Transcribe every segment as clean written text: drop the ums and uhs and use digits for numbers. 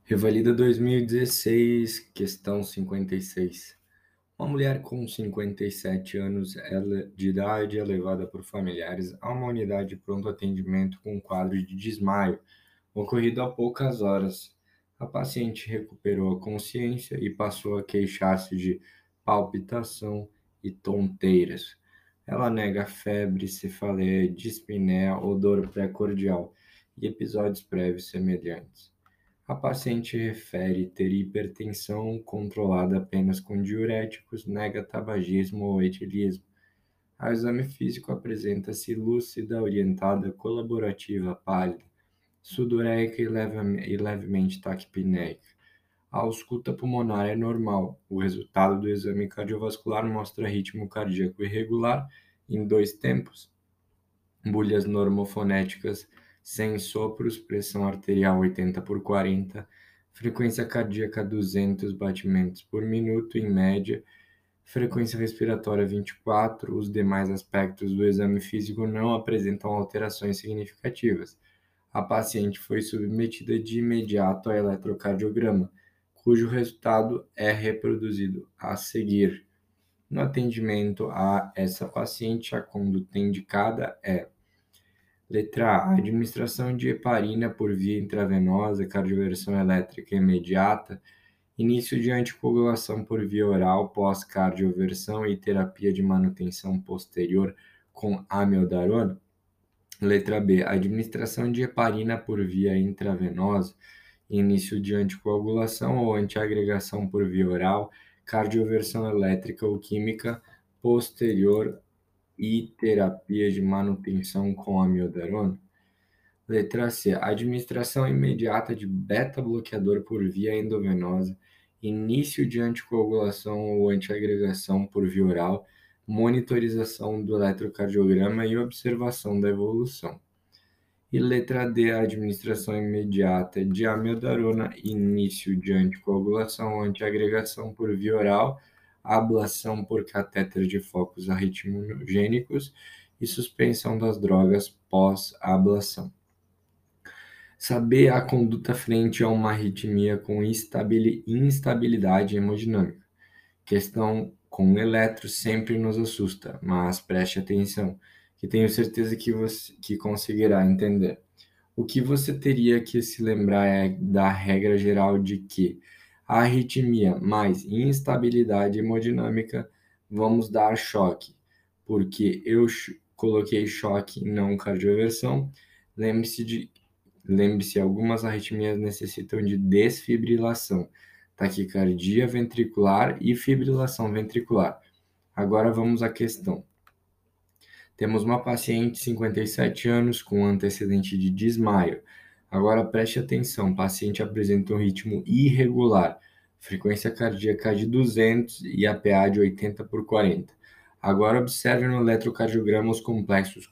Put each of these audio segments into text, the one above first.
Revalida 2016, questão 56. Uma mulher com 57 anos de idade é levada por familiares a uma unidade de pronto atendimento com um quadro de desmaio, ocorrido há poucas horas. A paciente recuperou a consciência e passou a queixar-se de palpitação e tonteiras. Ela nega febre, cefaleia, dispneia, odor pré-cordial e episódios prévios semelhantes. A paciente refere ter hipertensão controlada apenas com diuréticos, nega tabagismo ou etilismo. Ao exame físico apresenta-se lúcida, orientada, colaborativa, pálida, sudoreica e levemente taquipneica. A ausculta pulmonar é normal. O resultado do exame cardiovascular mostra ritmo cardíaco irregular em dois tempos, bulhas normofonéticas sem sopros, pressão arterial 80/40, frequência cardíaca 200 batimentos por minuto em média, frequência respiratória 24. Os demais aspectos do exame físico não apresentam alterações significativas. A paciente foi submetida de imediato a eletrocardiograma, cujo resultado é reproduzido a seguir. No atendimento a essa paciente, a conduta indicada é: letra A. Administração de heparina por via intravenosa, cardioversão elétrica imediata, início de anticoagulação por via oral pós-cardioversão e terapia de manutenção posterior com amiodarona. Letra B. Administração de heparina por via intravenosa, início de anticoagulação ou antiagregação por via oral, cardioversão elétrica ou química posterior e terapia de manutenção com amiodarona. Letra C. Administração imediata de beta-bloqueador por via endovenosa, início de anticoagulação ou antiagregação por via oral, monitorização do eletrocardiograma e observação da evolução. E letra D. Administração imediata de amiodarona, início de anticoagulação ou antiagregação por via oral, ablação por catéter de focos arritmogênicos e suspensão das drogas pós-ablação. Saber a conduta frente a uma arritmia com instabilidade hemodinâmica. Questão com eletro sempre nos assusta, mas preste atenção, que tenho certeza que você conseguirá entender. O que você teria que se lembrar é da regra geral de que a arritmia mais instabilidade hemodinâmica, vamos dar choque, porque eu coloquei choque, não cardioversão. Lembre-se, algumas arritmias necessitam de desfibrilação, taquicardia ventricular e fibrilação ventricular. Agora vamos à questão. Temos uma paciente de 57 anos com antecedente de desmaio. Agora preste atenção, paciente apresenta um ritmo irregular, frequência cardíaca de 200 e APA de 80/40. Agora observe no eletrocardiograma os complexos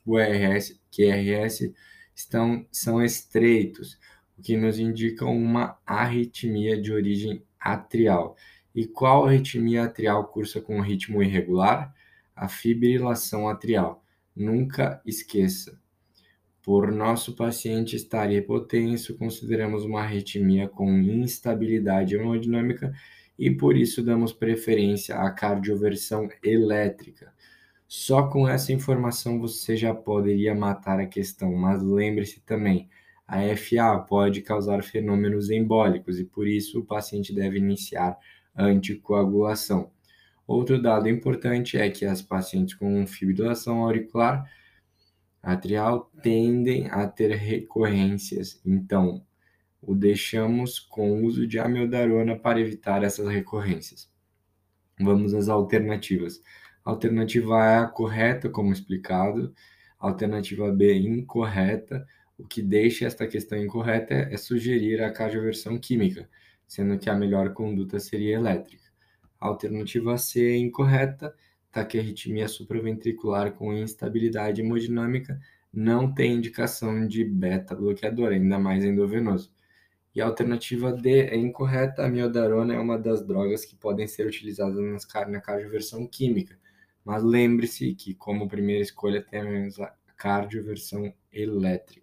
QRS são estreitos, o que nos indica uma arritmia de origem atrial. E qual arritmia atrial cursa com ritmo irregular? A fibrilação atrial. Nunca esqueça. Por nosso paciente estar hipotenso, consideramos uma arritmia com instabilidade hemodinâmica e por isso damos preferência à cardioversão elétrica. Só com essa informação você já poderia matar a questão, mas lembre-se também, a FA pode causar fenômenos embólicos e por isso o paciente deve iniciar anticoagulação. Outro dado importante é que as pacientes com fibrilação auricular atrial tendem a ter recorrências, então o deixamos com o uso de amiodarona para evitar essas recorrências. Vamos às alternativas. Alternativa A é a correta, como explicado. Alternativa B, incorreta. O que deixa esta questão incorreta é sugerir a cardioversão química, sendo que a melhor conduta seria elétrica. Alternativa C é incorreta. Taquiarritmia supraventricular com instabilidade hemodinâmica não tem indicação de beta-bloqueador, ainda mais endovenoso. E a alternativa D é incorreta. A miodarona é uma das drogas que podem ser utilizadas na cardioversão química. Mas lembre-se que, como primeira escolha, temos a cardioversão elétrica.